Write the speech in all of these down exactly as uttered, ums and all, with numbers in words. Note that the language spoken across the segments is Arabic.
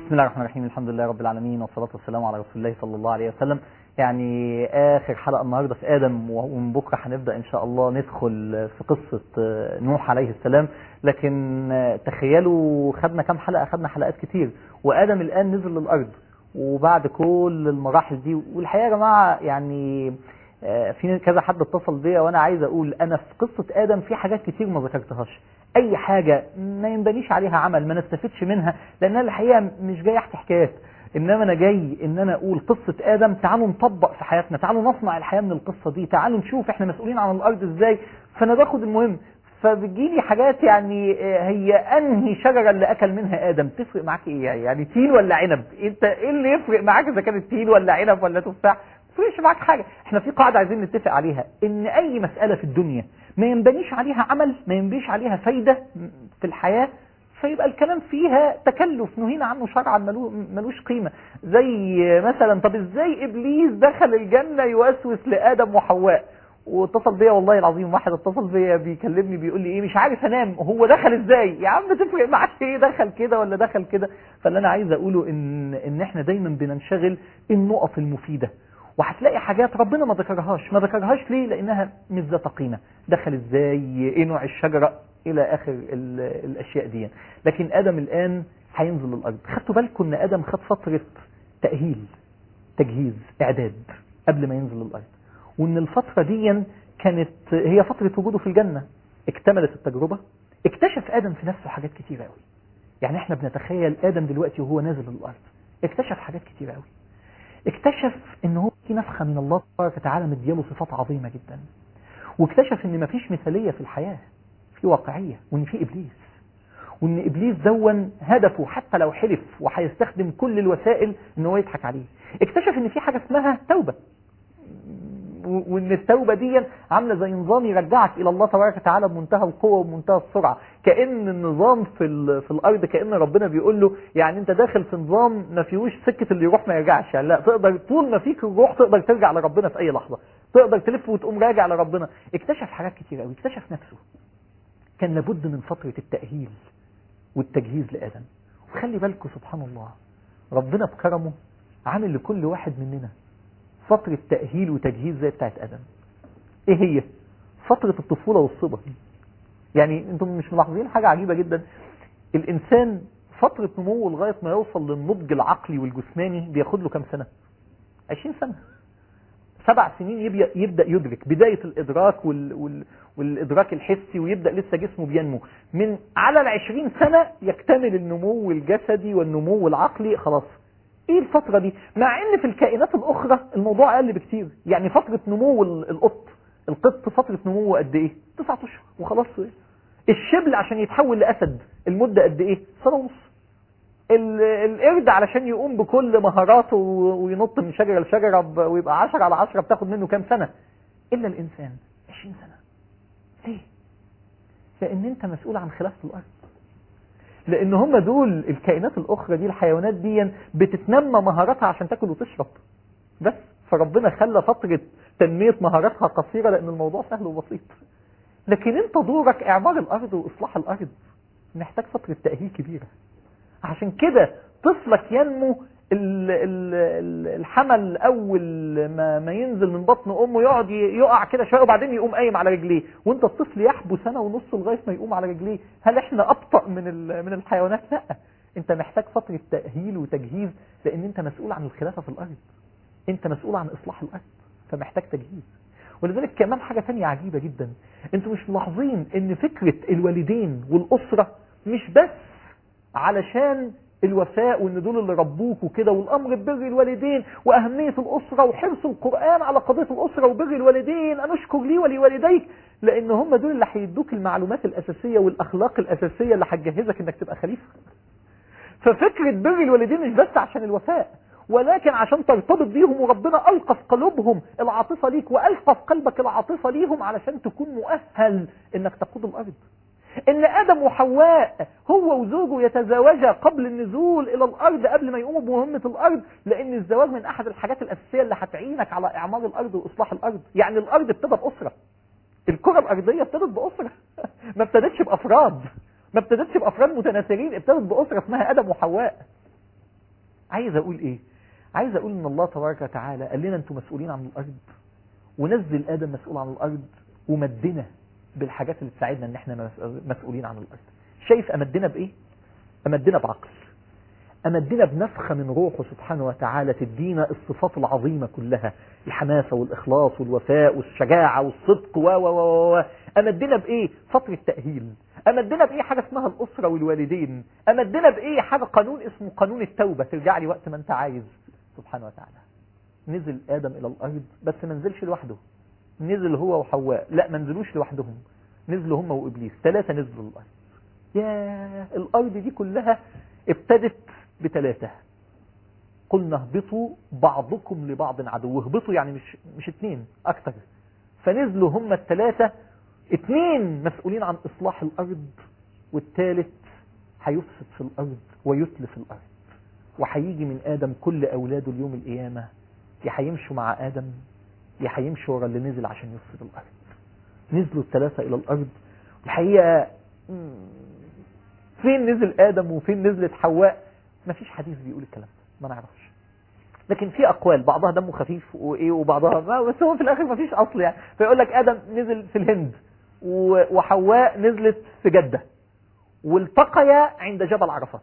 بسم الله الرحمن الرحيم. الحمد لله رب العالمين، والصلاة والسلام على رسول الله صلى الله عليه وسلم. يعني آخر حلقة النهاردة في آدم، ومن بكرة هنبدأ إن شاء الله ندخل في قصة نوح عليه السلام. لكن تخيلوا خدنا كم حلقة؟ خدنا حلقات كتير، وآدم الآن نزل للأرض وبعد كل المراحل دي. والحقيقة يا جماعة يعني في كذا حد اتصل بيا وانا عايز اقول انا في قصة آدم في حاجات كتير ما ذكرتهاش، اي حاجة ما ينبنيش عليها عمل ما نستفدش منها، لانها الحقيقة مش جاي احكي حكايات، انما انا جاي ان انا اقول قصة آدم. تعالوا نطبق في حياتنا، تعالوا نصنع الحياة من القصة دي، تعالوا نشوف احنا مسؤولين عن الارض ازاي. فانا باخد المهم، فبتجيلي حاجات يعني هي انهي شجرة اللي اكل منها آدم تفرق معاك ايه؟ يعني تين ولا عنب؟ انت ايه اللي يفرق معاك اذا كانت تين ولا عنب ولا تفاح؟ مش معاك حاجة. احنا في قاعدة عايزين نتفق عليها، ان اي مسألة في الدنيا ما ينبنيش عليها عمل، ما ينبنيش عليها فايدة في الحياة، فيبقى الكلام فيها تكلف نهينا عنه شرعا، ملوش قيمة. زي مثلا طب ازاي ابليس دخل الجنة يوسوس لآدم وحواء؟ واتصل بيا والله العظيم واحد اتصل بيا بيكلمني بيقول لي ايه مش عارف انام، هو دخل ازاي؟ يا عم تفرق معاك ايه دخل كده ولا دخل كده؟ فاللي انا عايز اقوله ان ان احنا دايما بننشغل النقط المفيدة، وهتلاقي حاجات ربنا ما ذكرهاش. ما ذكرهاش ليه؟ لانها مش ذات قيمه. دخل ازاي؟ ايه نوع الشجره؟ الى اخر الاشياء دي. لكن ادم الان هينزل الارض. خدتوا بالكم ان ادم خد فتره تاهيل، تجهيز، اعداد قبل ما ينزل الارض، وان الفتره دي كانت هي فتره وجوده في الجنه. اكتملت التجربه، اكتشف ادم في نفسه حاجات كتيره قوي. يعني احنا بنتخيل ادم دلوقتي وهو نازل الارض، اكتشف حاجات كتيره قوي. اكتشف ان هو في نفخة من الله تبارك وتعالى مدياله صفات عظيمة جدا، واكتشف ان مفيش مثالية في الحياة، في واقعية، وان في ابليس، وان ابليس دون هدفه حتى لو حلف وهيستخدم كل الوسائل ان هو يضحك عليه. اكتشف ان في حاجة اسمها توبة، وان التوبة دي عاملة زي نظام يرجعك الى الله تبارك وتعالى بمنتهى القوة وبمنتهى السرعة. كأن النظام في في الارض، كأن ربنا بيقول له يعني انت داخل في نظام ما فيهوش سكة اللي يروح ما يرجعش. يعني لا، تقدر طول ما فيك الروح تقدر ترجع لربنا في اي لحظة، تقدر تلف وتقوم راجع لربنا. اكتشف حاجات كتير قوي، اكتشف نفسه. كان لابد من فترة التأهيل والتجهيز لآدم. وخلي بالكم سبحان الله، ربنا بكرمه عامل لكل واحد مننا فترة تأهيل وتجهيز زي بتاعت آدم. ايه هي؟ فترة الطفولة والصبا. يعني انتم مش ملاحظين حاجة عجيبة جدا؟ الانسان فترة نموه لغاية ما يوصل للنضج العقلي والجسماني بياخد له كام سنة؟ عشرين سنة. سبع سنين يبدأ, يبدأ يدرك بداية الادراك وال... وال... والادراك الحسي، ويبدأ لسه جسمه بينمو. من على العشرين سنة يكتمل النمو الجسدي والنمو العقلي. خلاص ايه الفترة دي؟ مع ان في الكائنات الاخرى الموضوع اقل بكتير. يعني فترة نمو القط القط فترة نموه قد ايه؟ تسعة اشهر وخلاص. الشبل عشان يتحول لاسد المدة قد ايه؟ سنة ونص. القرد علشان يقوم بكل مهاراته وينط من شجرة لشجرة ويبقى عشرة على عشرة بتاخد منه كام سنة؟ الا الانسان عشرين سنة. ليه؟ لان انت مسؤول عن خلافة الارض، لان هم دول الكائنات الاخرى دي، الحيوانات دي بتتنمى مهاراتها عشان تاكل وتشرب بس. فربنا خلى فترة تنمية مهاراتها قصيرة لان الموضوع سهل وبسيط. لكن انت دورك اعمار الارض واصلاح الارض، محتاج فترة تأهيل كبيرة. عشان كده طفلك ينمو الحمل اول ما, ما ينزل من بطن امه يقعد يقع كده شويه وبعدين يقوم قايم على رجليه، وانت الطفل يحبو سنه ونص لغايه ما يقوم على رجليه. هل احنا ابطأ من من الحيوانات؟ لا، انت محتاج فتره تأهيل وتجهيز، لان انت مسؤول عن الخلافه في الارض، انت مسؤول عن اصلاح الارض، فمحتاج تجهيز. ولذلك كمان حاجه ثانيه عجيبه جدا، انتوا مش ملاحظين ان فكره الوالدين والاسره مش بس علشان الوفاء وان دول اللي ربوك وكده، والامر ببر الوالدين واهميه الاسره وحرص القران على قضيه الاسره وبر الوالدين، ان اشكر لي ولوالديك، لان هم دول اللي هيدوك المعلومات الاساسيه والاخلاق الاساسيه اللي هتجهزك انك تبقى خليفه. ففكره بر الوالدين مش بس عشان الوفاء، ولكن عشان ترتبط بيهم، وربنا القى في قلوبهم العاطفه ليك، والقى في قلبك العاطفه ليهم علشان تكون مؤهل انك تقود الارض. ان ادم وحواء هو وزوجه يتزاوجا قبل النزول الى الارض، قبل ما يقوموا بمهمة الارض، لان الزواج من احد الحاجات الاساسية اللي هتعينك على اعمار الارض واصلاح الارض. يعني الارض ابتدى باسرة، الكرة الارضية ابتدت باسرة ما ابتدتش بافراد، ما ابتدتش بافراد متناثرين، ابتدت باسرة اسمها ادم وحواء. عايز اقول ايه؟ عايز اقول ان الله تبارك وتعالى قال لنا انتم مسؤولين عن الارض، ونزل ادم مسؤول عن الارض، ومدنا بالحاجات اللي تساعدنا ان احنا مسؤولين عن الارض. شايف امدنا بايه؟ امدنا بعقل، امدنا بنفخه من روحه سبحانه وتعالى تدينا الصفات العظيمه كلها، الحماسه والاخلاص والوفاء والشجاعه والصدق و و و امدنا بايه؟ فتره تاهيل. امدنا بايه؟ حاجه اسمها الاسره والوالدين. امدنا بايه؟ حاجه قانون اسمه قانون التوبه، ترجع لي وقت ما انت عايز سبحانه وتعالى. نزل ادم الى الارض، بس ما نزلش لوحده، نزل هو وحواء، لا ما نزلوش لوحدهم، نزلوا هم وابليس، ثلاثه نزلوا الارض. يا الارض دي كلها ابتدت بثلاثه. قلنا اهبطوا بعضكم لبعض عدو. اهبطوا يعني مش مش اثنين، اكثر. فنزلوا هم الثلاثه، اثنين مسؤولين عن اصلاح الارض، والثالث هيفسد في الارض ويتلف الارض. وهيجي من ادم كل اولاده اليوم القيامه، يا هيمشوا مع ادم يا هيمشوا ورا اللي نزل عشان يفسد الارض. نزلوا الثلاثه الى الارض. الحقيقه فين نزل ادم وفين نزلت حواء؟ مفيش حديث بيقول الكلام ده، ما نعرفش. لكن في اقوال بعضها دمه خفيف وايه وبعضها ما، بس هو في الاخر مفيش اصل يعني. فيقول لك ادم نزل في الهند وحواء نزلت في جده، والتقيا عند جبل عرفات.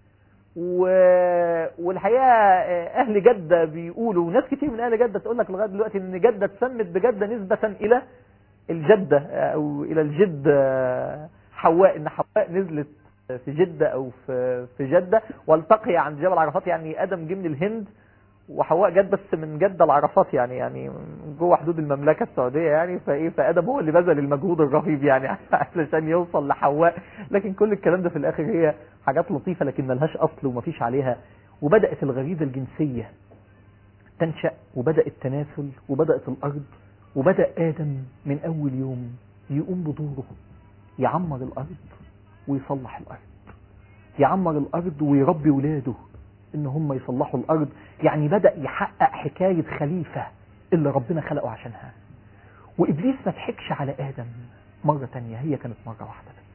والحقيقه اهل جده بيقولوا، وناس كتير من اهل جده تقول لك لغايه دلوقتي ان جده اتسمت بجده نسبه الى الجده او الى الجد حواء، ان حواء نزلت في جده او في في جده، والتقي عند جبل عرفات. يعني ادم جه من الهند وحواء جت بس من جده لعرفات، يعني يعني جوه حدود المملكه السعوديه يعني. فايه فادم هو اللي بذل المجهود الرهيب يعني علشان يوصل لحواء. لكن كل الكلام ده في الاخر هي حاجات لطيفه لكن ملهاش اصل ومفيش عليها. وبدات الغريزه الجنسيه تنشا، وبدا التناسل، وبدات الارض، وبدا ادم من اول يوم يقوم بدوره، يعمر الارض ويصلح الارض، يعمر الارض ويربي ولاده ان هم يصلحوا الارض. يعني بدأ يحقق حكاية خليفة اللي ربنا خلقه عشانها. وابليس ما ضحكش على ادم مرة تانية، هي كانت مرة واحدة بس.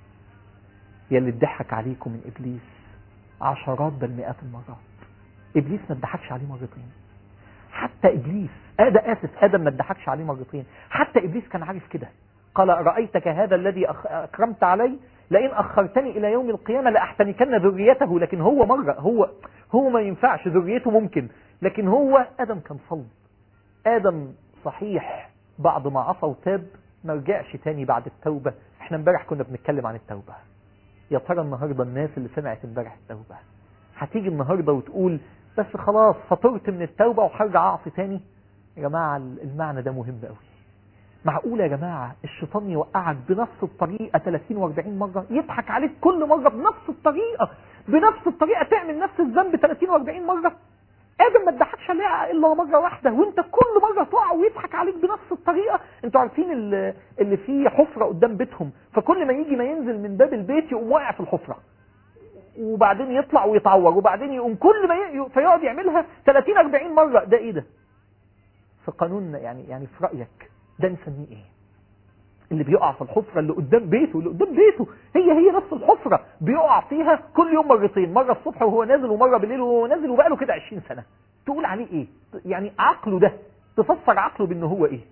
يا اللي اتضحك عليكم من ابليس عشرات بل مئات المرات. ابليس ما اتضحكش عليه مرتين. حتى ابليس ادم اسف ادم ما اتضحكش عليه مرتين. حتى ابليس كان عارف كده. قال رأيتك هذا الذي اكرمت علي لئن اخرتني الى يوم القيامه لاحتنكن ذريته. لكن هو مره هو هو ما ينفعش، ذريته ممكن، لكن هو ادم كان صلب. ادم صحيح بعد ما عصى وتاب ما رجعش تاني بعد التوبه. احنا امبارح كنا بنتكلم عن التوبه. يا ترى النهارده الناس اللي سمعت امبارح التوبه هتيجي النهارده وتقول بس خلاص فطرت من التوبه وهرجع اعصي تاني؟ يا جماعه المعنى ده مهم قوي. معقولة يا جماعة الشيطان يوقعك بنفس الطريقة ثلاثين وأربعين مرة، يضحك عليك كل مرة بنفس الطريقة بنفس الطريقة تعمل نفس الذنب ثلاثين وأربعين مرة؟ ادم ما اتضحكش عليه الا مرة واحدة، وانت كل مرة تقع ويضحك عليك بنفس الطريقة. انتوا عارفين اللي فيه حفرة قدام بيتهم، فكل ما يجي ما ينزل من باب البيت يقوم واقع في الحفرة، وبعدين يطلع ويتعور، وبعدين يقوم كل ما ي... فيقعد يعملها ثلاثين أربعين مرة. ده ايه ده؟ في قانون يعني يعني في رأيك ده نسميه ايه؟ اللي بيقع في الحفرة اللي قدام بيته اللي قدام بيته هي هي نفس الحفرة بيقع فيها كل يوم مرتين، مرة الصبح وهو نازل ومرة بالليل وهو نازل، وبقاله كده عشرين سنة. تقول عليه ايه؟ يعني عقله ده تفسر عقله بانه هو ايه؟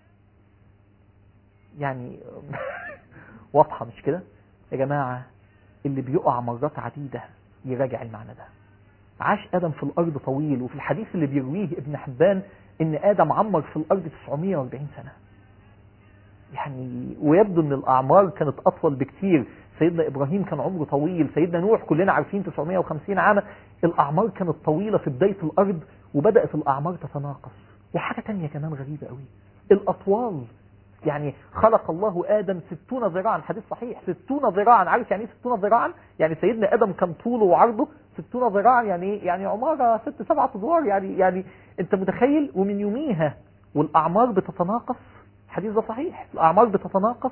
يعني واضحة مش كده؟ يا جماعة اللي بيقع مرات عديدة يراجع المعنى ده. عاش آدم في الأرض طويل، وفي الحديث اللي بيرويه ابن حبان ان آدم عمر في الأرض تسعمائة وأربعين سنة. يعني ويبدو ان الأعمار كانت أطول بكتير. سيدنا إبراهيم كان عمره طويل، سيدنا نوح كلنا عارفين تسعمائة وخمسين عاما. الأعمار كانت طويلة في بداية الأرض، وبدأت الأعمار تتناقص. وحاجة تانية كمان غريبة قوي، الأطوال. يعني خلق الله آدم ستون ذراعا، حديث صحيح، ستون ذراعا. عارف يعني ايه ستون ذراعا؟ يعني سيدنا آدم كان طوله وعرضه ستون ذراعا، يعني يعني عمارة ست سبعة أدوار. يعني يعني أنت متخيل؟ ومن يوميها والأعمار بتتناقص. الحديث ده صحيح، الأعمار بتتناقص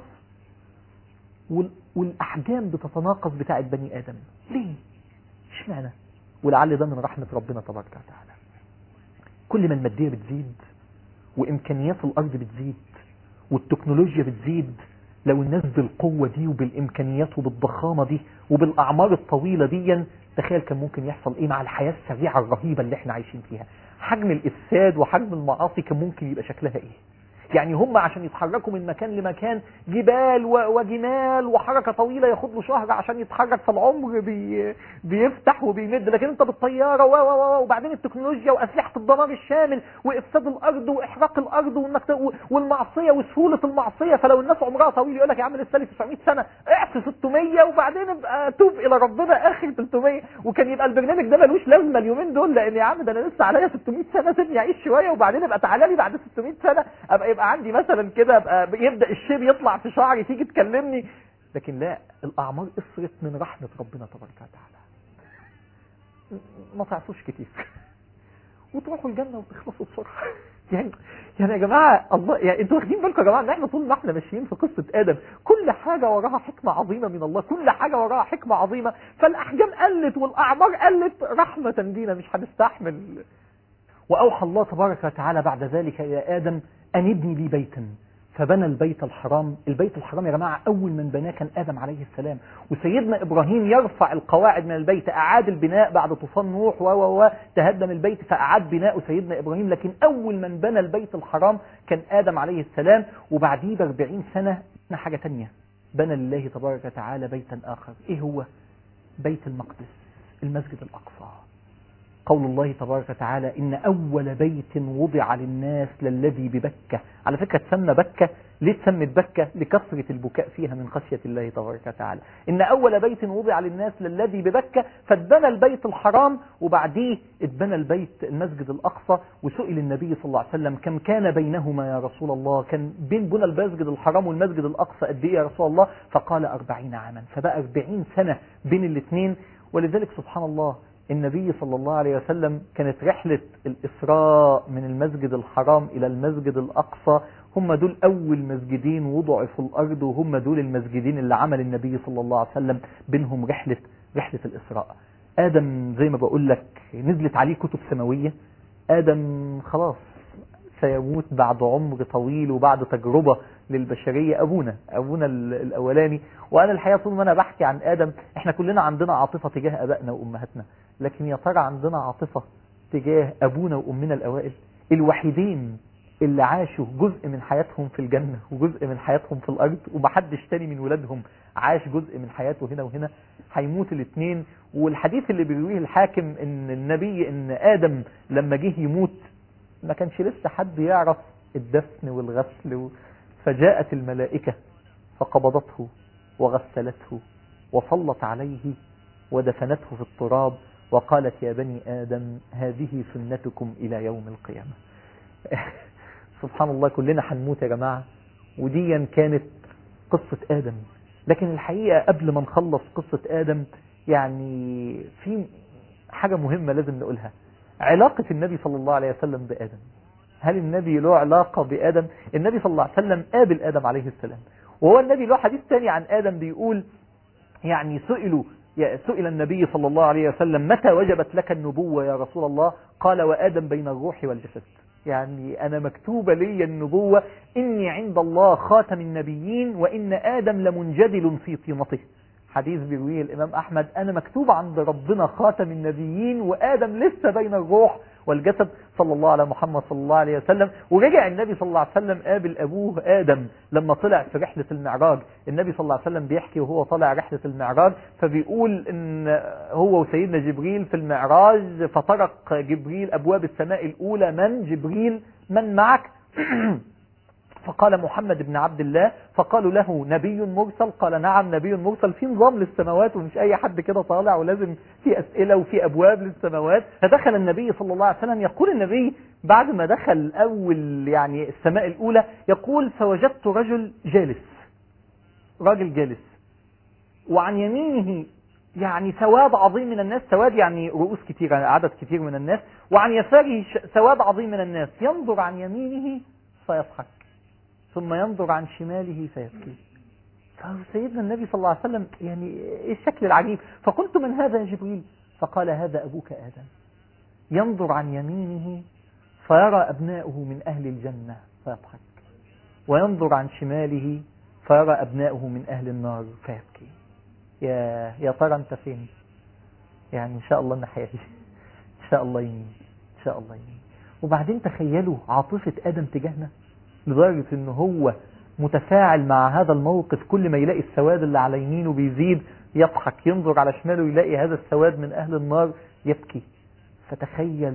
والأحجام بتتناقص بتاعت بني آدم. ليه؟ اشمعنى؟ ولعل ده من رحمة ربنا تبارك وتعالى. كل ما المادية بتزيد وإمكانيات الأرض بتزيد والتكنولوجيا بتزيد، لو الناس بالقوة دي وبالإمكانيات وبالضخامة دي وبالأعمار الطويلة دي تخيل كان ممكن يحصل ايه مع الحياة السريعة الرهيبة اللي احنا عايشين فيها. حجم الافساد وحجم المعاصي كان ممكن يبقى شكلها ايه. يعني هم عشان يتحركوا من مكان لمكان جبال وجمال وحركة طويلة ياخد له شهر عشان يتحرك، فالعمر بي بيفتح وبيمد. لكن انت بالطيارة و و وبعدين التكنولوجيا واسلحة الدمار الشامل وافساد الارض واحراق الارض والمعصية وسهولة المعصية. فلو الناس عمرها طويل يقول لك يا عم لسه لي تسعمية سنة اعف ستمية وبعدين ابقى توب الى ربنا اخر ثلاثمية. وكان يبقى البرنامج ده ملوش لازمة اليومين دول، لان يا عم ده انا لسه عليا ستمية سنة سيبني اعيش شوية وبعدين ابقى تعالى لي بعد ستمية سنة ابقى يبقى عندي مثلا كده ابقى يبدا الشيب يطلع في شعري تيجي تكلمني. لكن لا، الاعمار قصرت من رحمه ربنا تبارك وتعالى. ما تعصوش كتير وتروحوا الجنه وتخلصوا بسرعه. يعني يعني يا جماعه الله، يعني انتوا واخدين بالكم يا جماعه ان احنا طول ما احنا ماشيين في قصه ادم كل حاجه وراها حكمه عظيمه من الله، كل حاجه وراها حكمه عظيمه. فالاحجام قلت والاعمار قلت رحمه بينا، مش هنستحمل. واوحى الله تبارك وتعالى بعد ذلك الى ادم أن ابني لي بيتا، فبنى البيت الحرام. البيت الحرام يا جماعة أول من بناه كان آدم عليه السلام، وسيدنا إبراهيم يرفع القواعد من البيت، أعاد البناء بعد طوفان نوح و و تهدم البيت فأعاد بناء سيدنا إبراهيم. لكن أول من بنى البيت الحرام كان آدم عليه السلام. وبعديه بأربعين سنة حاجة تانية، بنى لله تبارك وتعالى بيتا آخر. إيه هو؟ بيت المقدس، المسجد الأقصى. قول الله تبارك وتعالى إن أول بيت وضع للناس للذي ببكة. على فكرة تسمى بكة ليه؟ تسمت بكة لكثرة البكاء فيها من خشية الله تبارك وتعالى. إن أول بيت وضع للناس للذي ببكة، فاتبنى البيت الحرام وبعديه اتبنى البيت المسجد الأقصى. وسئل النبي صلى الله عليه وسلم كم كان بينهما يا رسول الله، كان بين بنى المسجد الحرام والمسجد الأقصى قد إيه يا رسول الله؟ فقال أربعين عاما، فبقى أربعين سنة بين الاثنين. ولذلك سبحان الله النبي صلى الله عليه وسلم كانت رحلة الإسراء من المسجد الحرام إلى المسجد الأقصى هم دول أول مسجدين وضعوا في الأرض، وهم دول المسجدين اللي عمل النبي صلى الله عليه وسلم بينهم رحلة رحلة الإسراء. آدم زي ما بقول لك نزلت عليه كتب سماوية. آدم خلاص سيموت بعد عمر طويل وبعد تجربة للبشرية. أبونا أبونا الأولاني. وأنا الحقيقة طول ما أنا بحكي عن آدم إحنا كلنا عندنا عاطفة تجاه أبائنا وأمهاتنا، لكن يا ترى عندنا عاطفة تجاه أبونا وأمنا الأوائل الوحيدين اللي عاشوا جزء من حياتهم في الجنة وجزء من حياتهم في الأرض، ومحدش تاني من ولادهم عاش جزء من حياته هنا وهنا. هيموت الاثنين. والحديث اللي بيرويه الحاكم إن النبي إن آدم لما جه يموت ما كانش لسه حد يعرف الدفن والغسل، فجاءت الملائكة فقبضته وغسلته وصلت عليه ودفنته في التراب وقالت يا بني آدم هذه سنتكم إلى يوم القيامة. سبحان الله كلنا هنموت يا جماعة، وديا كانت قصة آدم. لكن الحقيقة قبل ما نخلص قصة آدم يعني في حاجة مهمة لازم نقولها. علاقة النبي صلى الله عليه وسلم بآدم، هل النبي له علاقة بآدم؟ النبي صلى الله عليه وسلم قابل آدم عليه السلام، وهو النبي له حديث تاني عن آدم بيقول يعني سئلوا سئل النبي صلى الله عليه وسلم متى وجبت لك النبوة يا رسول الله؟ قال وآدم بين الروح والجسد. يعني أنا مكتوبة لي النبوة، إني عند الله خاتم النبيين وإن آدم لمنجدل في طينته. حديث بيرويه الإمام أحمد، أنا مكتوب عند ربنا خاتم النبيين وآدم لسه بين الروح والجسد. صلى الله على محمد صلى الله عليه وسلم. ورجع النبي صلى الله عليه وسلم قابل أبوه آدم لما طلع في رحلة المعراج. النبي صلى الله عليه وسلم بيحكي وهو طالع رحلة المعراج، فبيقول إن هو وسيدنا جبريل في المعراج فطرق جبريل أبواب السماء الأولى، من جبريل من معك؟ فقال محمد بن عبد الله. فقالوا له نبي مرسل؟ قال نعم نبي مرسل. في نظام للسماوات ومش أي حد كده طالع، ولازم في أسئلة وفي أبواب للسماوات. فدخل النبي صلى الله عليه وسلم. يقول النبي بعد ما دخل أول يعني السماء الأولى يقول فوجدت رجل جالس، راجل جالس، وعن يمينه يعني سواد عظيم من الناس، سواد يعني رؤوس كتير عدد كتير من الناس، وعن يساره سواد عظيم من الناس، ينظر عن يمينه فيضحك ثم ينظر عن شماله فيبكي. فسيدنا النبي صلى الله عليه وسلم يعني ايه الشكل العجيب. فقلت من هذا يا جبريل؟ فقال هذا أبوك آدم، ينظر عن يمينه فيرى أبناؤه من أهل الجنة فيضحك، وينظر عن شماله فيرى أبناؤه من أهل النار فيبكي. يا يا ترى أنت فين؟ يعني ان شاء الله الناحية دي، ان شاء الله يمين، ان شاء الله يمين. وبعدين تخيلوا عاطفة آدم تجاهنا لدرجة ان هو متفاعل مع هذا الموقف، كل ما يلاقي السواد اللي على يمينه بيزيد يضحك، ينظر على شماله يلاقي هذا السواد من أهل النار يبكي. فتخيل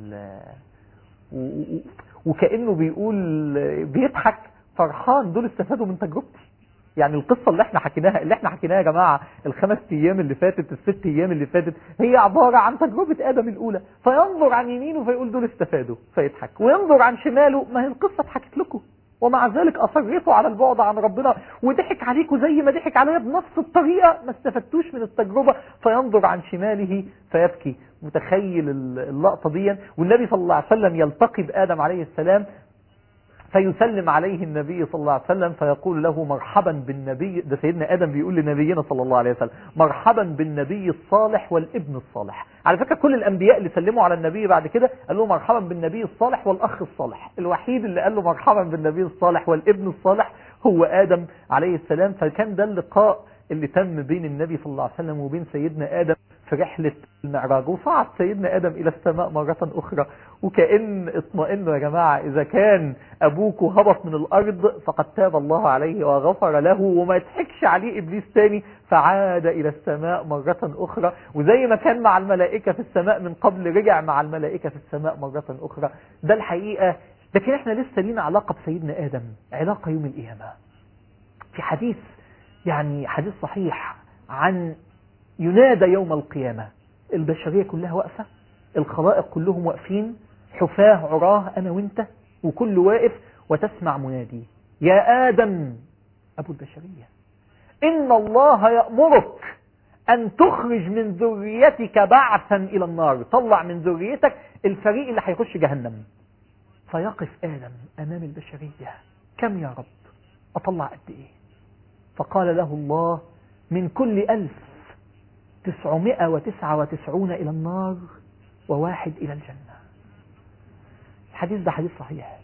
وكأنه بيقول بيضحك فرحان، دول استفادوا من تجربتي. يعني القصة اللي احنا حكيناها اللي احنا حكيناها يا جماعة الخمس ايام اللي فاتت، الست ايام اللي فاتت، هي عبارة عن تجربة آدم الأولى. فينظر عن يمينه فيقول دول استفادوا فيضحك، وينظر عن شماله ما هي القصة اتحكت لكم، ومع ذلك أصرتوا على البعد عن ربنا وضحك عليكم زي ما ضحك عليا بنفس الطريقة، ما استفدتوش من التجربة. فينظر عن شماله فيبكي. متخيل اللقطة دي؟ والنبي صلى الله عليه وسلم يلتقي بآدم عليه السلام فيسلم عليه النبي صلى الله عليه وسلم فيقول له مرحبا بالنبي. ده سيدنا آدم بيقول لنبينا صلى الله عليه وسلم مرحبا بالنبي الصالح والابن الصالح. على فكرة كل الأنبياء اللي سلموا على النبي بعد كده قال له مرحبا بالنبي الصالح والأخ الصالح. الوحيد اللي قال له مرحبا بالنبي الصالح والابن الصالح هو آدم عليه السلام. فكان ده اللقاء اللي تم بين النبي صلى الله عليه وسلم وبين سيدنا آدم في رحلة المعراج. وصعد سيدنا آدم إلى السماء مرة أخرى، وكأن اطمئنوا يا جماعة، إذا كان أبوك هبط من الأرض فقد تاب الله عليه وغفر له وما يضحكش عليه إبليس تاني، فعاد إلى السماء مرة أخرى. وزي ما كان مع الملائكة في السماء من قبل رجع مع الملائكة في السماء مرة أخرى. ده الحقيقة. لكن احنا لسه لينا علاقة بسيدنا آدم، علاقة يوم القيامة. في حديث يعني حديث صحيح عن ينادى يوم القيامة، البشرية كلها واقفة، الخلائق كلهم واقفين، حفاه عراه أنا وانت، وكل واقف، وتسمع منادي يا آدم أبو البشرية إن الله يأمرك أن تخرج من ذريتك بعثا إلى النار، طلع من ذريتك الفريق اللي هيخش جهنم. فيقف آدم أمام البشرية، كم يا رب أطلع قد إيه؟ فقال له الله من كل ألف تسعمائة وتسعة وتسعون إلى النار وواحد إلى الجنة. الحديث ده حديث صحيح.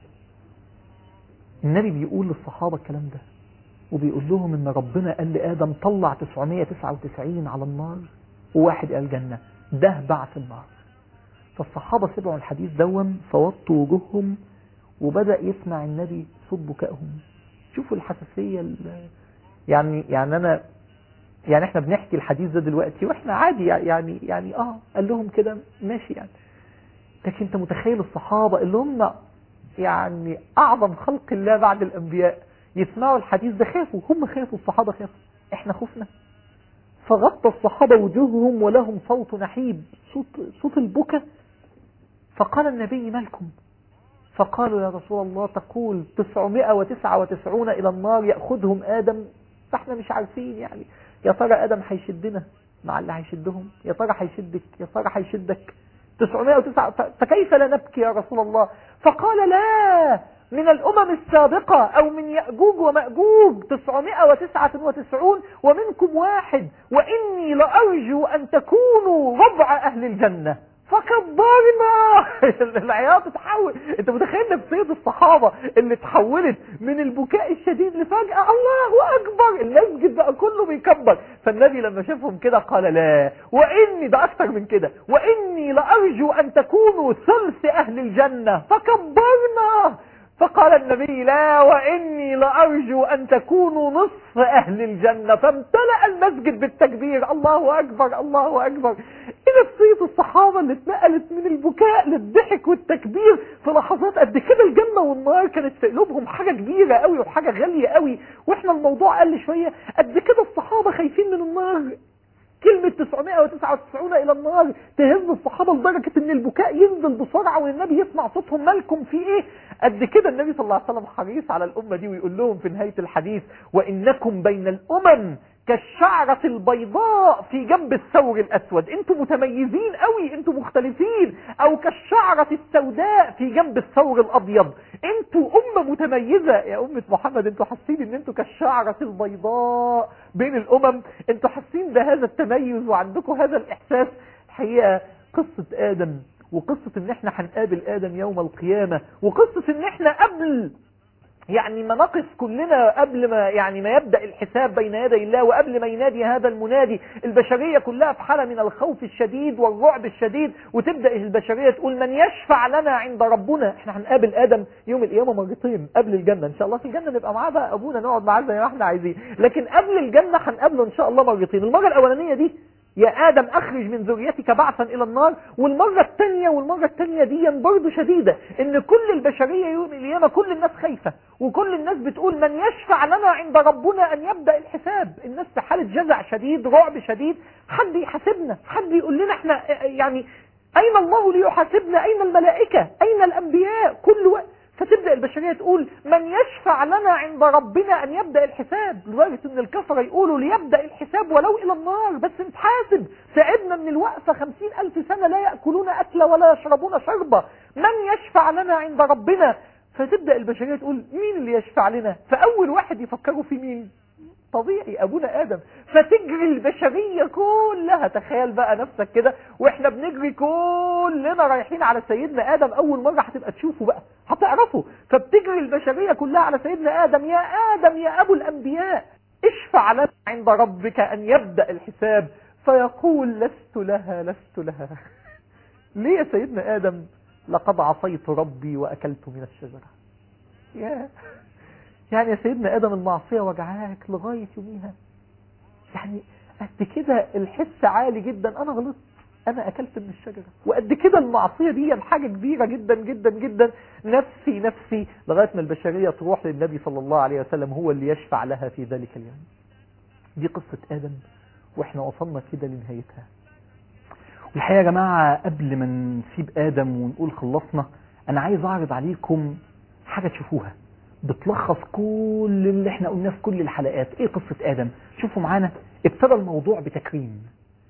النبي بيقول للصحابة الكلام ده، وبيقول لهم إن ربنا قال لآدم طلع تسعمائة وتسعة وتسعين على النار وواحد إلى الجنة، ده بعث النار. فالصحابة سمعوا الحديث دوم فوطوا وجوههم، وبدأ يسمع النبي صوت بكائهم. شوفوا الحساسية يعني يعني أنا يعني احنا بنحكي الحديث ده دلوقتي واحنا عادي يعني يعني اه قال لهم كده ماشي يعني. لكن انت متخيل الصحابة اللي هم يعني اعظم خلق الله بعد الانبياء يسمعوا الحديث ده، خافوا، هم خافوا، الصحابة خافوا، احنا خفنا. فغطى الصحابة وجوههم ولهم صوت نحيب، صوت صوت البكاء. فقال النبي ما لكم؟ فقالوا يا رسول الله تقول تسعمائة وتسعة وتسعون الى النار يأخذهم آدم، فاحنا مش عارفين يعني يا ترى آدم هيشدنا مع اللي هيشدهم، يا ترى هيشدك، يا ترى هيشدك تسعمائة وتسعة، فكيف لا نبكي يا رسول الله؟ فقال لا، من الأمم السابقة أو من يأجوج ومأجوج تسعمائة وتسعة وتسعون ومنكم واحد، وإني لأرجو أن تكونوا ربع أهل الجنة. فكبرنا. العياط اتحول. انت متخيل نفسية الصحابة اللي اتحولت من البكاء الشديد لفجأة الله أكبر، المسجد بقى كله بيكبر. فالنبي لما شافهم كده قال لا، وإني ده أكثر من كده، وإني لأرجو أن تكونوا ثلث أهل الجنة. فكبرنا. فقال النبي لا، وإني لأرجو أن تكونوا نصف أهل الجنة. فامتلأ المسجد بالتكبير، الله أكبر الله أكبر. إيه نفسية الصحابة اللي اتنقلت من البكاء للضحك والتكبير في لحظات قد كده؟ الجنة والنار كانت في قلوبهم حاجة كبيرة قوي وحاجة غالية قوي، وإحنا الموضوع قل شوية. قد كده الصحابة خايفين من النار. كلمة تسعمائة وتسعة وتسعون إلى النار تهز الصحابة لدرجة إن البكاء ينزل بسرعة والنبي يسمع صوتهم مالكم في إيه؟ قد كده النبي صلى الله عليه وسلم حريص على الأمة دي، ويقول لهم في نهاية الحديث وإنكم بين الأمم كالشعرة البيضاء في جنب الثور الأسود. انتم متميزين قوي، انتم مختلفين. أو كالشعرة السوداء في جنب الثور الأبيض. انتم أمة متميزة يا أمة محمد. انتم حاسين ان انتم كالشعرة البيضاء بين الأمم. انتم حاسين بهذا التميز وعندكم هذا الإحساس. الحقيقة قصة آدم، وقصة ان احنا هنقابل آدم يوم القيامة، وقصة ان احنا قبل يعني ما نقف كلنا قبل ما يعني ما يبدأ الحساب بين يدي الله، وقبل ما ينادي هذا المنادي البشرية كلها في حالة من الخوف الشديد والرعب الشديد، وتبدأ البشرية تقول من يشفع لنا عند ربنا. احنا هنقابل آدم يوم القيامة مرتين قبل الجنة ان شاء الله. في الجنة نبقى معاه بقى ابونا، نقعد معاه زي ما احنا عايزين، لكن قبل الجنة هنقابله ان شاء الله مرتين. المرة الاولانية دي يا آدم أخرج من ذريتك بعثا إلى النار، والمرة الثانية والمرة الثانية دي برضه شديدة، إن كل البشرية يوم القيامة كل الناس خايفة، وكل الناس بتقول من يشفع لنا عند ربنا أن يبدأ الحساب. الناس في حالة جزع شديد، رعب شديد، حد يحاسبنا، حد يقول لنا احنا يعني أين الله ليحاسبنا؟ أين الملائكة؟ أين الأنبياء؟ كل وقت. فتبدأ البشرية تقول من يشفع لنا عند ربنا أن يبدأ الحساب، لدرجة أن الكفر يقولوا ليبدأ الحساب ولو إلى النار، بس نتحاسب، تعبنا من الوقفة خمسين ألف سنة لا يأكلون أكل ولا يشربون شربة، من يشفع لنا عند ربنا؟ فتبدأ البشرية تقول مين اللي يشفع لنا؟ فأول واحد يفكروا في مين؟ طبيعي أبونا آدم. فتجري البشرية كلها، تخيل بقى نفسك كده وإحنا بنجري كلنا رايحين على سيدنا آدم، أول مرة هتبقى تشوفه بقى هتعرفه. فبتجري البشرية كلها على سيدنا آدم، يا آدم يا أبو الأنبياء اشفع لنا عند ربك أن يبدأ الحساب. فيقول لست لها لست لها. ليه يا سيدنا آدم؟ لقد عصيت ربي وأكلت من الشجرة. يا يعني يا سيدنا آدم المعصية وجعاك لغاية يوميها؟ يعني قد كده الحس عالي جدا، أنا غلطت، أنا أكلت من الشجرة، وقد كده المعصية دي حاجة كبيرة جدا جدا جدا، نفسي نفسي، لغاية ما البشرية تروح للنبي صلى الله عليه وسلم هو اللي يشفع لها في ذلك اليوم. دي قصة آدم، وإحنا وصلنا كده لنهايتها. والحقيقة يا جماعة قبل ما نسيب آدم ونقول خلصنا، أنا عايز أعرض عليكم حاجة تشوفوها بتلخص كل اللي احنا قلناه في كل الحلقات. ايه قصة آدم؟ شوفوا معانا. ابتدى الموضوع بتكريم،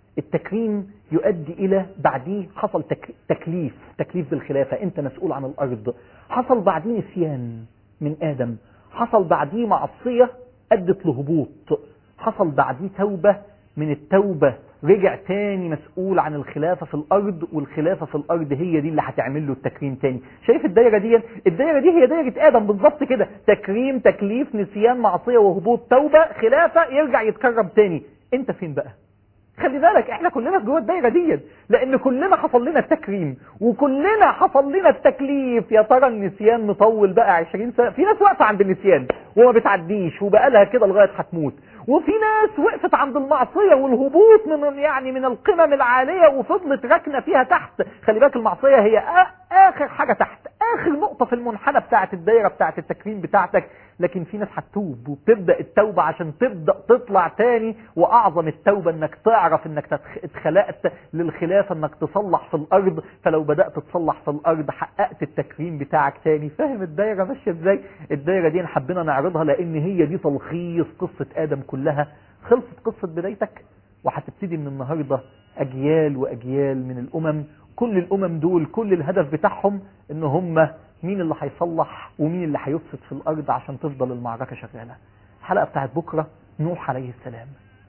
التكريم يؤدي الى بعديه حصل تك... تكليف تكليف بالخلافة، انت مسؤول عن الارض. حصل بعديه نسيان من آدم، حصل بعديه معصية ادت لهبوط، حصل بعديه توبة، من التوبة رجع تاني مسؤول عن الخلافة في الأرض، والخلافة في الأرض هي دي اللي هتعمل له التكريم تاني. شايف الدايرة دي؟ الدايرة دي هي دايرة آدم بالظبط كده، تكريم، تكليف، نسيان، معصية، وهبوط، توبة، خلافة، يرجع يتكرم تاني. انت فين بقى؟ خلي بالك احنا كلنا جوه الدايره دي، لان كلنا حصل لنا التكريم وكلنا حصل لنا التكليف. يا ترى النسيان مطول بقى عشرين سنه، في ناس واقفه عند النسيان وما بتعديش وبقى لها كده لغايه هتموت، وفي ناس وقفت عند المعصيه والهبوط من يعني من القمم العاليه وفضلت راكنه فيها تحت. خلي بالك المعصيه هي اخر حاجه تحت، اخر نقطه في المنحنى بتاعه الدايره بتاعه التكريم بتاعتك. لكن في ناس هتتوب وبتبدا التوبه عشان تبدا تطلع تاني، واعظم التوبه انك تعرف انك اتخلقت للخلافه، انك تصلح في الارض. فلو بدات تصلح في الارض حققت التكريم بتاعك تاني. فاهم الدايره ماشيه ازاي؟ الدايره دي حبينا نعرضها لان هي دي تلخيص قصه ادم كلها. خلصت قصه بدايتك، وهتبتدي من النهارده اجيال واجيال من الامم. كل الامم دول كل الهدف بتاعهم ان هم مين اللي هيصلح ومين اللي هيفسد في الارض عشان تفضل المعركه شغاله. الحلقه بتاعت بكره نوح عليه السلام،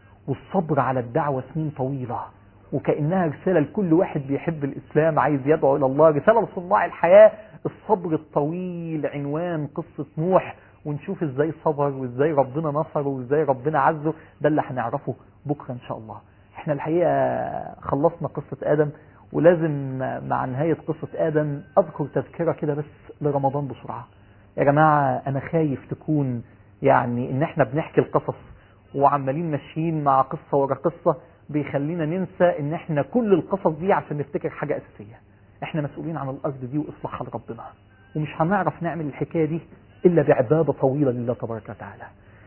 والصبر على الدعوه سنين طويله، وكانها رساله لكل واحد بيحب الاسلام عايز يدعو الى الله، رساله لصناع الحياه. الصبر الطويل عنوان قصه نوح، ونشوف ازاي صبر وازاي ربنا نصره وازاي ربنا عزه. ده اللي هنعرفه بكره ان شاء الله. احنا الحقيقه خلصنا قصه ادم، ولازم مع نهاية قصة آدم أذكر تذكرة كده بس لرمضان بسرعة. يا جماعة أنا خايف تكون يعني إن إحنا بنحكي القصص وعمالين ماشيين مع قصة ورا قصة بيخلينا ننسى إن إحنا كل القصص دي عشان نفتكر حاجة أساسية. إحنا مسؤولين عن الأرض دي وإصلاحها لربنا، ومش هنعرف نعمل الحكاية دي إلا بعبادة طويلة لله تبارك وتعالى،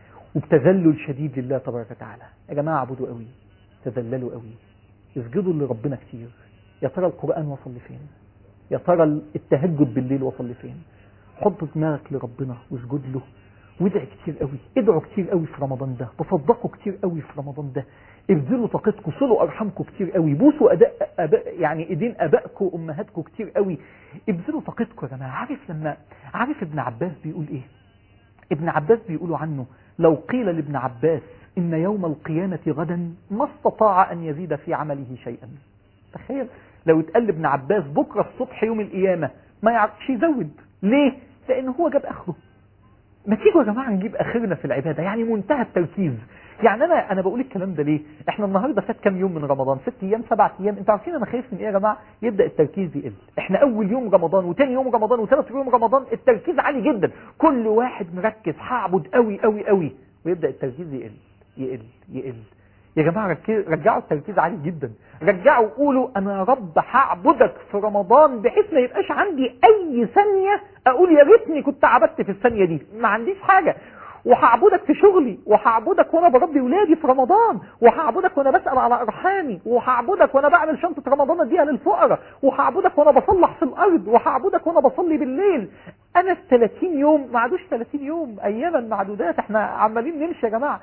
وبتذلل شديد لله تبارك وتعالى. يا جماعة اعبدوا قوي، تذللوا قوي، اسجدوا لربنا كتير. يا ترى القرآن وصل لفين؟ يا ترى التهجد بالليل وصل لفين؟ حط دماغك لربنا واسجد له، وادعي كتير قوي، ادعوا كتير قوي في رمضان ده، تصدقوا كتير قوي في رمضان ده، ابذلوا طاقتكم، صلوا ارحامكم كتير قوي، بوسوا اداء أباء يعني ايدين ابائكم وامهاتكم كتير قوي، ابذلوا طاقتكم يا جماعه. عارف لما عارف ابن عباس بيقول ايه؟ ابن عباس بيقولوا عنه لو قيل لابن عباس ان يوم القيامه غدا ما استطاع ان يزيد في عمله شيئا. تخيل لو اتقال ابن عباس بكره الصبح يوم القيامه ما يعرفش يزود. ليه؟ لان هو جاب اخره. ما تيجوا يا جماعة نجيب اخرنا في العبادة، يعني منتهى التركيز. يعني انا انا بقول الكلام ده ليه؟ احنا النهارده فات كام يوم من رمضان؟ ست ايام سبع ايام. انتوا عارفين انا خايف من ايه يا جماعه؟ يبدا التركيز يقل. احنا اول يوم رمضان وتاني يوم رمضان وثالث يوم رمضان التركيز عالي جدا، كل واحد مركز هعبد قوي قوي قوي، ويبدا التركيز يقل يقل يقل. يا جماعه رجعوا التركيز عالي جدا، رجعوا قولوا انا يا رب هعبدك في رمضان بحيث ما يبقاش عندي اي ثانيه اقول يا ريتني كنت عبدت في الثانيه دي، ما عنديش حاجه. وهعبدك في شغلي، وهعبدك وانا بربي ولادي في رمضان، وهعبدك وانا بسأل على ارحامي، وهعبدك وانا بعمل شنطة رمضان اديها للفقراء، وهعبدك وانا بصلح في الارض، وهعبدك وانا بصلي بالليل. انا ال ثلاثين يوم ما عادوش ثلاثين يوم، اياما معدودات، احنا عمالين نمشي يا جماعة.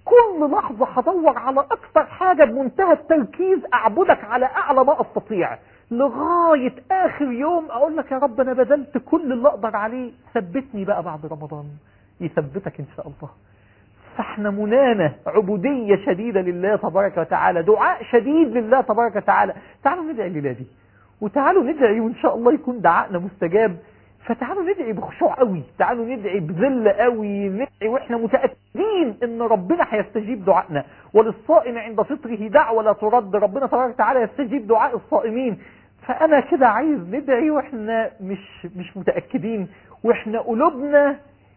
كل لحظة هدور على اكثر حاجة بمنتهى التركيز اعبدك على اعلى ما استطيع، لغاية اخر يوم اقول لك يا رب انا بذلت كل اللي اقدر عليه، ثبتني بقى بعد رمضان. يثبتك ان شاء الله. فاحنا منانا عبودية شديدة لله تبارك وتعالى، دعاء شديد لله تبارك وتعالى. تعالوا ندعي الليلة دي، وتعالوا ندعي وان شاء الله يكون دعائنا مستجاب. فتعالوا ندعي بخشوع قوي، تعالوا ندعي بذل قوي، ندعي واحنا متأكدين ان ربنا هيستجيب دعائنا. وللصائم عند فطره دعوة لا ترد، ربنا تبارك وتعالى يستجيب دعاء الصائمين. فانا كده عايز ندعي واحنا مش مش متأكدين، واحنا قلوبنا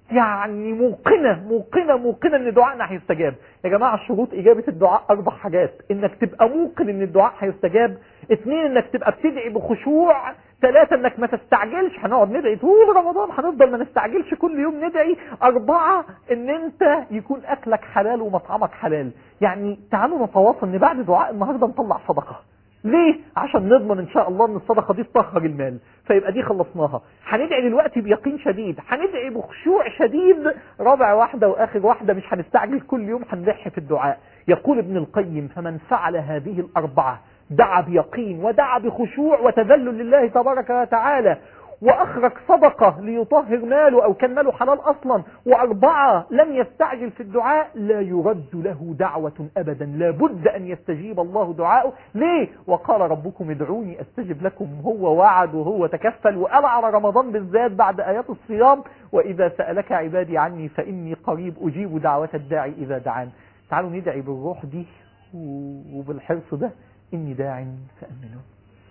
يعني موقنة موقنة موقنة ان دعائنا هيستجاب. يا جماعة شروط اجابة الدعاء اربع حاجات: انك تبقى موقن ان الدعاء هيستجاب، اثنين انك تبقى بتدعي بخشوع، ثلاثة انك ما تستعجلش، هنقعد ندعي طول رمضان هنفضل ما نستعجلش كل يوم ندعي، اربعة ان انت يكون اكلك حلال ومطعمك حلال. يعني تعالوا نتواصل ان بعد دعاء النهاردة نطلع صدقة. ليه؟ عشان نضمن ان شاء الله ان الصدقة دي تطهر المال، فيبقى دي خلصناها. هندعي دلوقتي بيقين شديد، هندعي بخشوع شديد. رابع واحدة واخر واحدة مش هنستعجل كل يوم، هنلح في الدعاء. يقول ابن القيم: فمن فعل هذه الاربعة دعا بيقين ودعا بخشوع وتذلل لله تبارك وتعالى، واخرج صدقة ليطهر ماله او كان ماله حلال اصلا، واربعة لم يستعجل في الدعاء، لا يرد له دعوة ابدا، لا بد ان يستجيب الله دعاءه. ليه؟ وقال ربكم ادعوني استجب لكم، هو وعد وهو تكفل. وقال على رمضان بالذات بعد ايات الصيام: واذا سألك عبادي عني فاني قريب اجيب دعوة الداعي اذا دعان. تعالوا ندعي بالروح دي وبالحرص ده: اني داع فامنوا.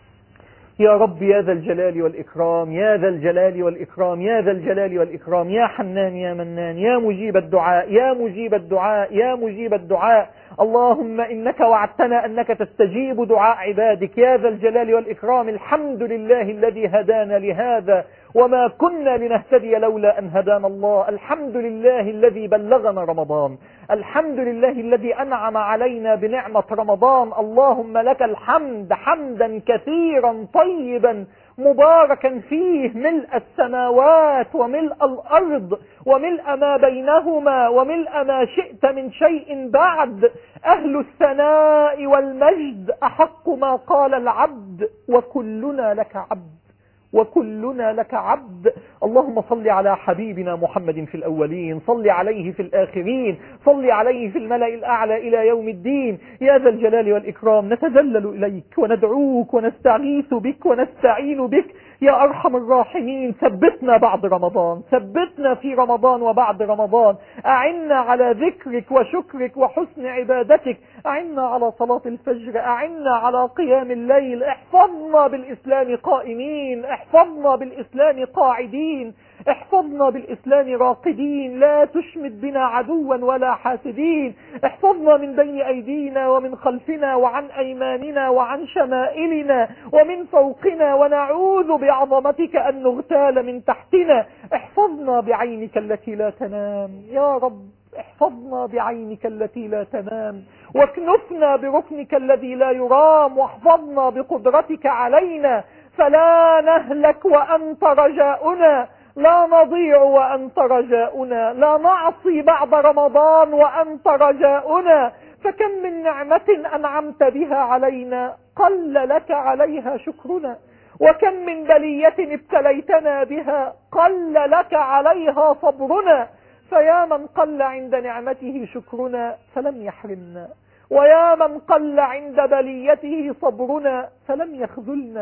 يا رب يا ذا الجلال والإكرام، يا ذا الجلال والإكرام، يا ذا الجلال والإكرام، يا حنان يا منان، يا مجيب الدعاء، يا مجيب الدعاء، يا مجيب الدعاء. اللهم إنك وعدتنا أنك تستجيب دعاء عبادك يا ذا الجلال والإكرام. الحمد لله الذي هدانا لهذا وما كنا لنهتدي لولا أن هدانا الله. الحمد لله الذي بلغنا رمضان، الحمد لله الذي أنعم علينا بنعمة رمضان. اللهم لك الحمد حمدا كثيرا طيبا مباركا فيه، ملء السماوات وملء الأرض وملء ما بينهما وملء ما شئت من شيء بعد. أهل الثناء والمجد أحق ما قال العبد، وكلنا لك عبد وكلنا لك عبد. اللهم صل على حبيبنا محمد في الأولين، صل عليه في الآخرين، صل عليه في الملأ الأعلى إلى يوم الدين. يا ذا الجلال والإكرام نتذلل إليك وندعوك ونستغيث بك ونستعين بك يا أرحم الراحمين. ثبتنا بعد رمضان، ثبتنا في رمضان وبعد رمضان. أعنا على ذكرك وشكرك وحسن عبادتك، أعنا على صلاة الفجر، أعنا على قيام الليل. احفظنا بالإسلام قائمين، احفظنا بالإسلام قاعدين، احفظنا بالإسلام راقدين. لا تشمت بنا عدوا ولا حاسدين. احفظنا من بين أيدينا ومن خلفنا وعن أيماننا وعن شمائلنا ومن فوقنا، ونعوذ بعظمتك أن نغتال من تحتنا. احفظنا بعينك التي لا تنام يا رب، احفظنا بعينك التي لا تنام، واكنفنا بركنك الذي لا يرام، واحفظنا بقدرتك علينا فلا نهلك وأنت رجاؤنا، لا نضيع وأنت رجاؤنا، لا نعصي بعد رمضان وأنت رجاؤنا. فكم من نعمة أنعمت بها علينا قل لك عليها شكرنا، وكم من بلية ابتليتنا بها قل لك عليها صبرنا. فيا من قل عند نعمته شكرنا فلم يحرمنا، ويا من قل عند بليته صبرنا فلم يخذلنا،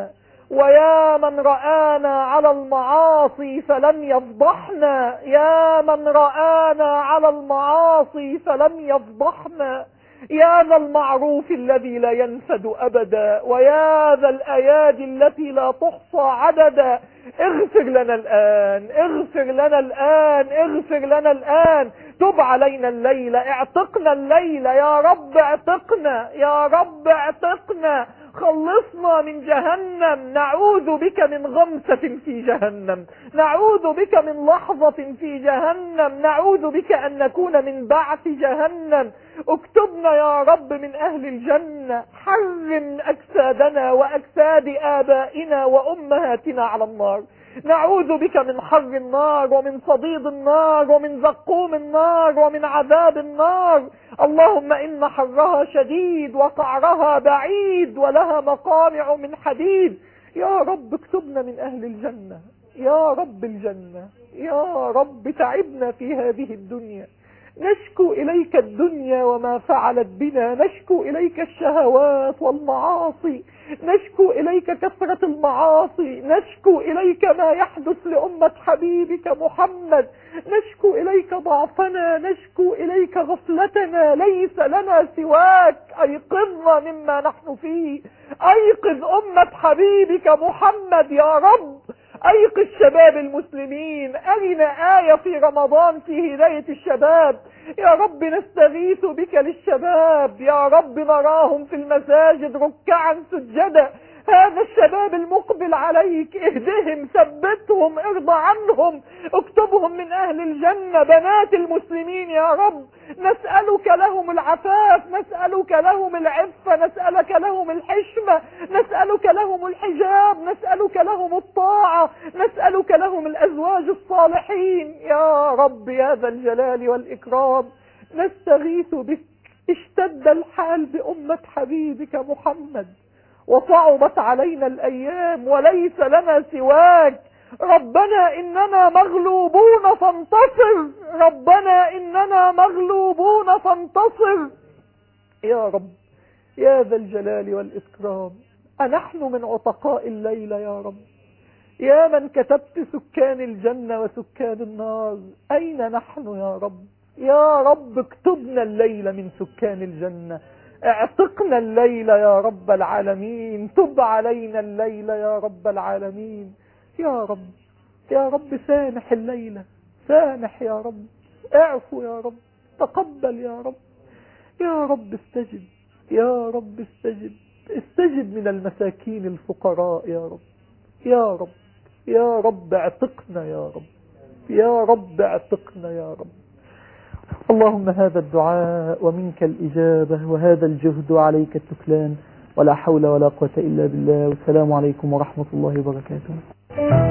ويا من رآنا على المعاصي فلم يفضحنا، يا من رآنا على المعاصي فلم يفضحنا، يا ذا المعروف الذي لا ينفد أبدا، ويا ذا الأيادي التي لا تحصى عددا، اغفر لنا الآن، اغفر لنا الآن، اغفر لنا الآن، تب علينا الليلة، اعتقنا الليلة يا رب، اعتقنا يا رب، اعتقنا، خلصنا من جهنم، نعوذ بك من غمسة في جهنم، نعوذ بك من لحظة في جهنم، نعوذ بك أن نكون من بعث جهنم، اكتبنا يا رب من أهل الجنة، حرم أجسادنا وأجساد آبائنا وأمهاتنا على النار، نعوذ بك من حر النار ومن صديد النار ومن زقوم النار ومن عذاب النار. اللهم إن حرها شديد وقعرها بعيد ولها مقامع من حديد. يا رب اكتبنا من أهل الجنة، يا رب الجنة، يا رب تعبنا في هذه الدنيا، نشكو إليك الدنيا وما فعلت بنا، نشكو إليك الشهوات والمعاصي، نشكو إليك كثرة المعاصي، نشكو إليك ما يحدث لأمة حبيبك محمد، نشكو إليك ضعفنا، نشكو إليك غفلتنا، ليس لنا سواك، أيقظنا مما نحن فيه، أيقظ أمة حبيبك محمد يا رب، أيقظ شباب المسلمين، أرنا آية في رمضان في هداية الشباب، يا رب نستغيث بك للشباب، يا رب نراهم في المساجد ركعا سجدا، هذا الشباب المقبل عليك اهدهم، ثبتهم، ارضى عنهم، اكتبهم من أهل الجنة، بنات المسلمين يا رب نسألك لهم العفاف، نسألك لهم العفة، نسألك لهم الحشمة، نسألك لهم الحجاب، نسألك لهم الطاعة، نسألك لهم الأزواج الصالحين يا رب يا ذا الجلال والإكرام، نستغيث بك، اشتد الحال بأمة حبيبك محمد وصعبت علينا الأيام وليس لنا سواك، ربنا إننا مغلوبون فانتصر، ربنا إننا مغلوبون فانتصر يا رب يا ذا الجلال والإكرام. أنحن من عتقاء الليلة يا رب، يا من كتبت سكان الجنة وسكان النار، أين نحن يا رب؟ يا رب اكتبنا الليلة من سكان الجنة، اعتقنا الليلة يا رب العالمين، تب علينا الليلة يا رب العالمين يا رب، يا رب سامح الليلة، سامح يا رب، اعفو يا رب، تقبل يا رب، يا رب استجب، يا رب استجب، استجب من المساكين الفقراء يا رب، يا رب يا رب اعتقنا يا رب، يا رب اعتقنا يا رب. اللهم هذا الدعاء ومنك الإجابة وهذا الجهد عليك التكلان، ولا حول ولا قوة إلا بالله، والسلام عليكم ورحمة الله وبركاته.